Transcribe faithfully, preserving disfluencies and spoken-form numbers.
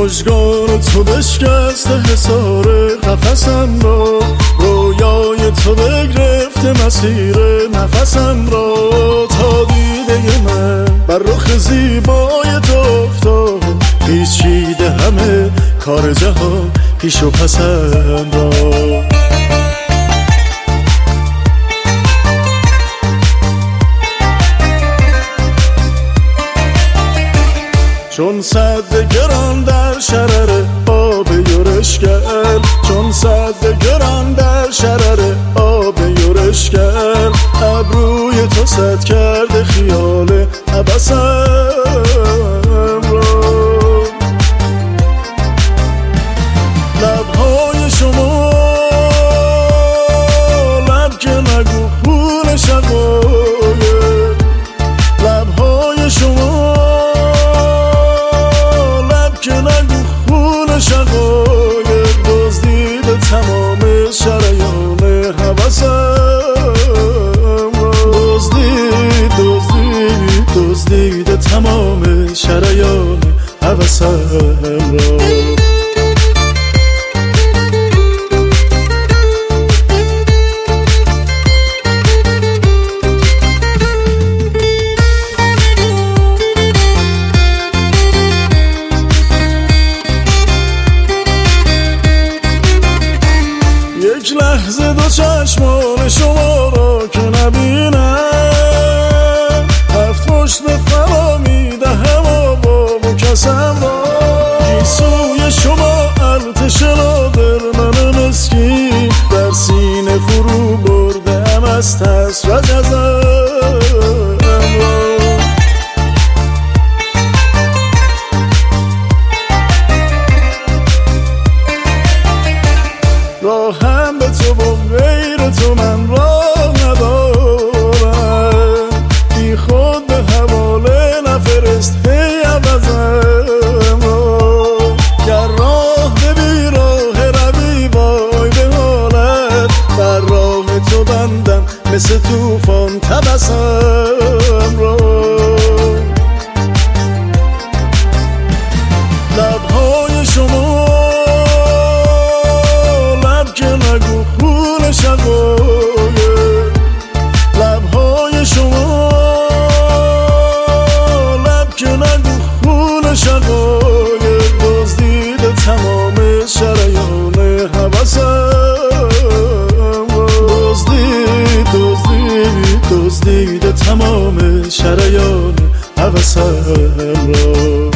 مژگان تو بشکسته حصار قفسم را، رویای تو بگرفته مسیر نفسم را. تا دیده من بر رخ زیبای تو افتاد، پیچیده همه کار جهان پیش و پسم را. چون سد گران در شرر آب یورشگر، چون سد گران در شرر آب یورشگر، ابروی تو سد کرده خیال عبسم را. لبهای شما لب که نگو خون شقایق، لبهای شما شقایق، دزدیده تمام شریان هوسم را. دزدید دزدید دزدیده تمام شریان هوسم را. یک لحظه دو چشمان شما را که نبینم، هفت مشت فرا میدهم و با مکسم را. گیسوی شما ارتش را در من مسکین، در سینه فرو بردم از ترس و جزم را. راهم به تو و غیر تو من راه ندارم، بی خود به حواله نفرست هی عوضم را. گر راه به بی راه روی وای به حالت، بر راه تو بندم مثل توفان تبسم را. لبهای شما نگو خون شقایق، لبهای شما لب که نگو خون شقایق، دزدیده تمام شریان هوسم را. دزدید دزدید دزدیده تمام شریان هوسم را.